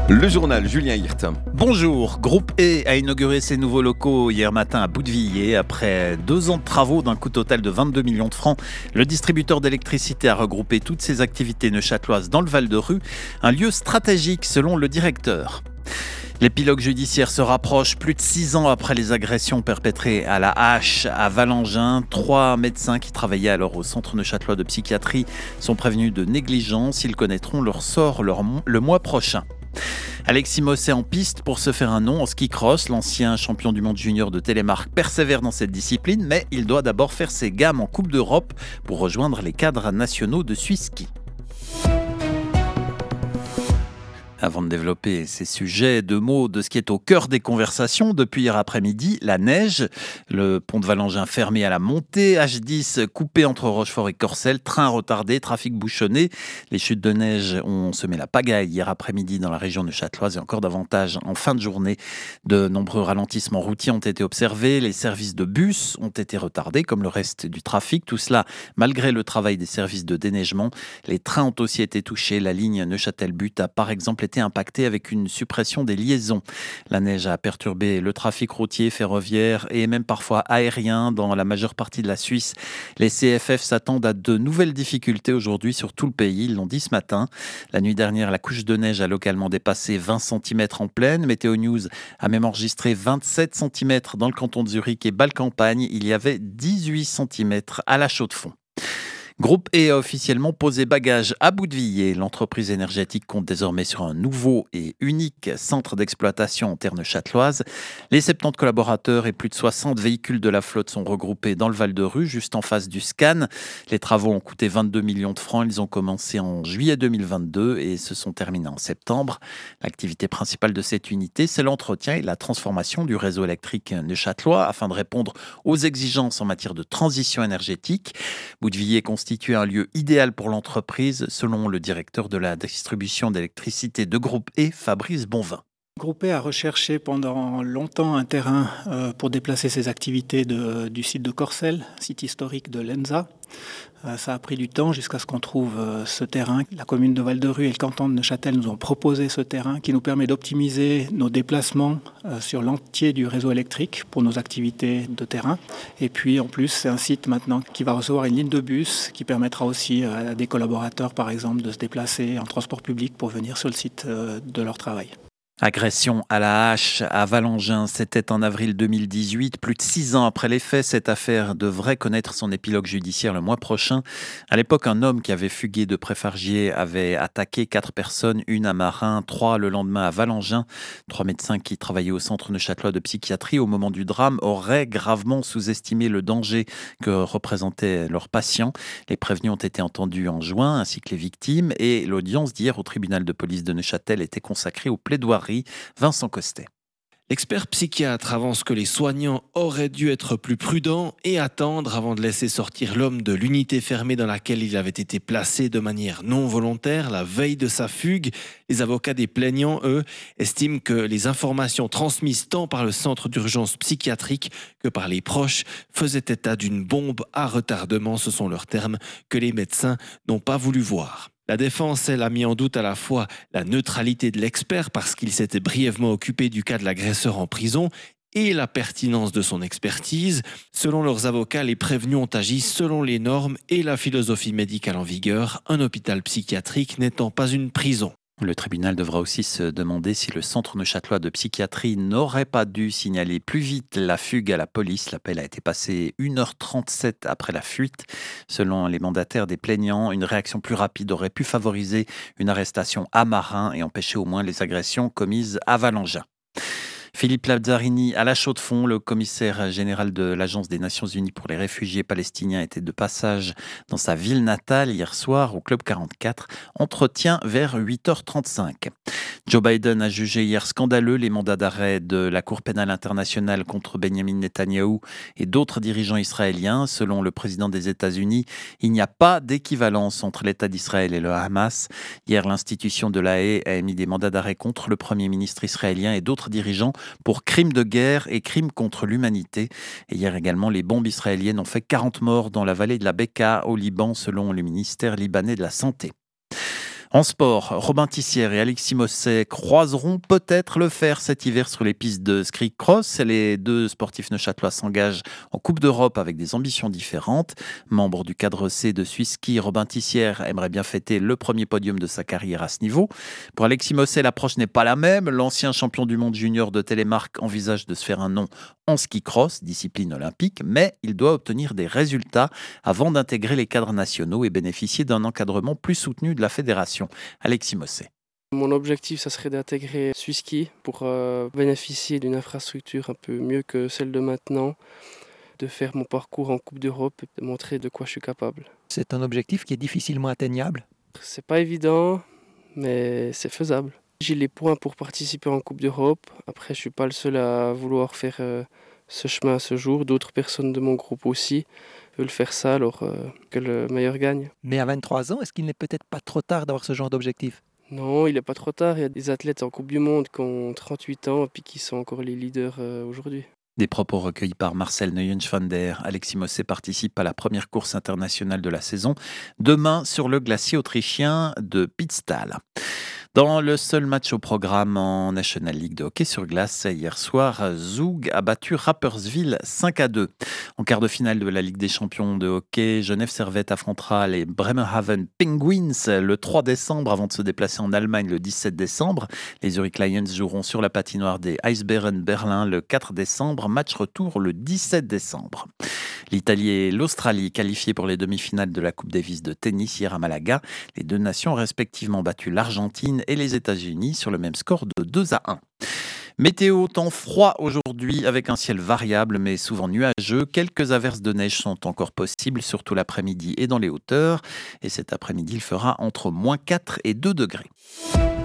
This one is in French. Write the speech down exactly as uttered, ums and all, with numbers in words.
Le journal, Julien Hirt. Bonjour, Groupe E a inauguré ses nouveaux locaux hier matin à Boutevilliers. Après deux ans de travaux d'un coût total de vingt-deux millions de francs, le distributeur d'électricité a regroupé toutes ses activités neuchâteloises dans le Val-de-Rue, un lieu stratégique selon le directeur. L'épilogue judiciaire se rapproche plus de six ans après les agressions perpétrées à la hache à Valengin. Trois médecins qui travaillaient alors au centre neuchâtelois de psychiatrie sont prévenus de négligence. Ils connaîtront leur sort le mois prochain. Alexis Mosse est en piste pour se faire un nom en ski cross. L'ancien champion du monde junior de Télémark persévère dans cette discipline, mais il doit d'abord faire ses gammes en Coupe d'Europe pour rejoindre les cadres nationaux de Suisse Ski. Avant de développer ces sujets, deux mots de ce qui est au cœur des conversations. Depuis hier après-midi, la neige, le pont de Valengin fermé à la montée, H dix coupé entre Rochefort et Corcelles, train retardé, trafic bouchonné. Les chutes de neige ont semé la pagaille hier après-midi dans la région neuchâteloise et encore davantage en fin de journée. De nombreux ralentissements routiers ont été observés. Les services de bus ont été retardés comme le reste du trafic. Tout cela malgré le travail des services de déneigement. Les trains ont aussi été touchés. La ligne Neuchâtel-Butte a par exemple été impacté avec une suppression des liaisons. La neige a perturbé le trafic routier, ferroviaire et même parfois aérien dans la majeure partie de la Suisse. Les C F F s'attendent à de nouvelles difficultés aujourd'hui sur tout le pays, ils l'ont dit ce matin. La nuit dernière, la couche de neige a localement dépassé vingt centimètres en pleine. Météo News a même enregistré vingt-sept centimètres dans le canton de Zurich et Bâle-Campagne. Il y avait dix-huit centimètres à la Chaux-de-Fonds. Groupe E a officiellement posé bagage à Boutevilliers. L'entreprise énergétique compte désormais sur un nouveau et unique centre d'exploitation en terre neuchâteloise. Les soixante-dix collaborateurs et plus de soixante véhicules de la flotte sont regroupés dans le Val-de-Rue, juste en face du SCAN. Les travaux ont coûté vingt-deux millions de francs. Ils ont commencé en juillet deux mille vingt-deux et se sont terminés en septembre. L'activité principale de cette unité, c'est l'entretien et la transformation du réseau électrique neuchâtelois afin de répondre aux exigences en matière de transition énergétique. Boutevilliers constitue un lieu idéal pour l'entreprise, selon le directeur de la distribution d'électricité de Groupe E, Fabrice Bonvin. Groupe E a recherché pendant longtemps un terrain euh, pour déplacer ses activités de, du site de Corcelles, site historique de l'ENSA. Euh, ça a pris du temps jusqu'à ce qu'on trouve euh, ce terrain. La commune de Val-de-Rue et le canton de Neuchâtel nous ont proposé ce terrain qui nous permet d'optimiser nos déplacements euh, sur l'entier du réseau électrique pour nos activités de terrain. Et puis en plus, c'est un site maintenant qui va recevoir une ligne de bus qui permettra aussi à des collaborateurs, par exemple, de se déplacer en transport public pour venir sur le site euh, de leur travail. Agression à la hache à Valengin, c'était en avril deux mille dix-huit. Plus de six ans après les faits, cette affaire devrait connaître son épilogue judiciaire le mois prochain. À l'époque, un homme qui avait fugué de Préfargier avait attaqué quatre personnes, une à Marin, trois le lendemain à Valengin. Trois médecins qui travaillaient au centre neuchâtelois de psychiatrie au moment du drame auraient gravement sous-estimé le danger que représentaient leurs patients. Les prévenus ont été entendus en juin, ainsi que les victimes, et l'audience d'hier au tribunal de police de Neuchâtel était consacrée aux plaidoiries. Vincent Costet. L'expert psychiatre avance que les soignants auraient dû être plus prudents et attendre avant de laisser sortir l'homme de l'unité fermée dans laquelle il avait été placé de manière non volontaire la veille de sa fugue. Les avocats des plaignants, eux, estiment que les informations transmises tant par le centre d'urgence psychiatrique que par les proches faisaient état d'une bombe à retardement, ce sont leurs termes, que les médecins n'ont pas voulu voir. La défense, elle, a mis en doute à la fois la neutralité de l'expert parce qu'il s'était brièvement occupé du cas de l'agresseur en prison et la pertinence de son expertise. Selon leurs avocats, les prévenus ont agi selon les normes et la philosophie médicale en vigueur, un hôpital psychiatrique n'étant pas une prison. Le tribunal devra aussi se demander si le centre neuchâtelois de psychiatrie n'aurait pas dû signaler plus vite la fugue à la police. L'appel a été passé une heure trente-sept après la fuite. Selon les mandataires des plaignants, une réaction plus rapide aurait pu favoriser une arrestation à Marin et empêcher au moins les agressions commises à Valengin. Philippe Lazzarini à la Chaux-de-Fonds, le commissaire général de l'Agence des Nations Unies pour les réfugiés palestiniens, était de passage dans sa ville natale hier soir au Club quarante-quatre. Entretien vers huit heures trente-cinq. Joe Biden a jugé hier scandaleux les mandats d'arrêt de la Cour pénale internationale contre Benjamin Netanyahou et d'autres dirigeants israéliens. Selon le président des États-Unis, il n'y a pas d'équivalence entre l'État d'Israël et le Hamas. Hier, l'institution de La Haye a émis des mandats d'arrêt contre le Premier ministre israélien et d'autres dirigeants pour crimes de guerre et crimes contre l'humanité. Et hier également, les bombes israéliennes ont fait quarante morts dans la vallée de la Beka au Liban, selon le ministère libanais de la Santé. En sport, Robin Tissière et Alexis Mosset croiseront peut-être le fer cet hiver sur les pistes de ski cross. Les deux sportifs neuchâtelois s'engagent en Coupe d'Europe avec des ambitions différentes. Membre du cadre C de Swiss Ski, Robin Tissière aimerait bien fêter le premier podium de sa carrière à ce niveau. Pour Alexis Mosset, l'approche n'est pas la même. L'ancien champion du monde junior de Télémark envisage de se faire un nom en ski cross, discipline olympique, mais il doit obtenir des résultats avant d'intégrer les cadres nationaux et bénéficier d'un encadrement plus soutenu de la fédération. Alexis Mosset. Mon objectif, ça serait d'intégrer Swiss Ski pour euh, bénéficier d'une infrastructure un peu mieux que celle de maintenant, de faire mon parcours en Coupe d'Europe et de montrer de quoi je suis capable. C'est un objectif qui est difficilement atteignable. C'est pas évident, mais c'est faisable. J'ai les points pour participer en Coupe d'Europe. Après, je suis pas le seul à vouloir faire euh, ce chemin à ce jour. D'autres personnes de mon groupe aussi veulent faire ça, alors euh, que le meilleur gagne. Mais à vingt-trois ans, est-ce qu'il n'est peut-être pas trop tard d'avoir ce genre d'objectif ? Non, il n'est pas trop tard. Il y a des athlètes en Coupe du Monde qui ont trente-huit ans et puis qui sont encore les leaders euh, aujourd'hui. Des propos recueillis par Marcel Neuenschwander. Alexis Mosset participe à la première course internationale de la saison, demain sur le glacier autrichien de Pitztal. Dans le seul match au programme en National League de hockey sur glace, hier soir, Zug a battu Rapperswil cinq à deux. En quart de finale de la Ligue des champions de hockey, Genève Servette affrontera les Bremerhaven Penguins le trois décembre avant de se déplacer en Allemagne le dix-sept décembre. Les Zurich Lions joueront sur la patinoire des Eisbären Berlin le quatre décembre, match retour le dix-sept décembre. L'Italie et l'Australie qualifiées pour les demi-finales de la Coupe Davis de tennis hier à Malaga. Les deux nations ont respectivement battu l'Argentine et les États-Unis sur le même score de deux à un. Météo, temps froid aujourd'hui avec un ciel variable mais souvent nuageux. Quelques averses de neige sont encore possibles, surtout l'après-midi et dans les hauteurs. Et cet après-midi, il fera entre moins quatre et deux degrés.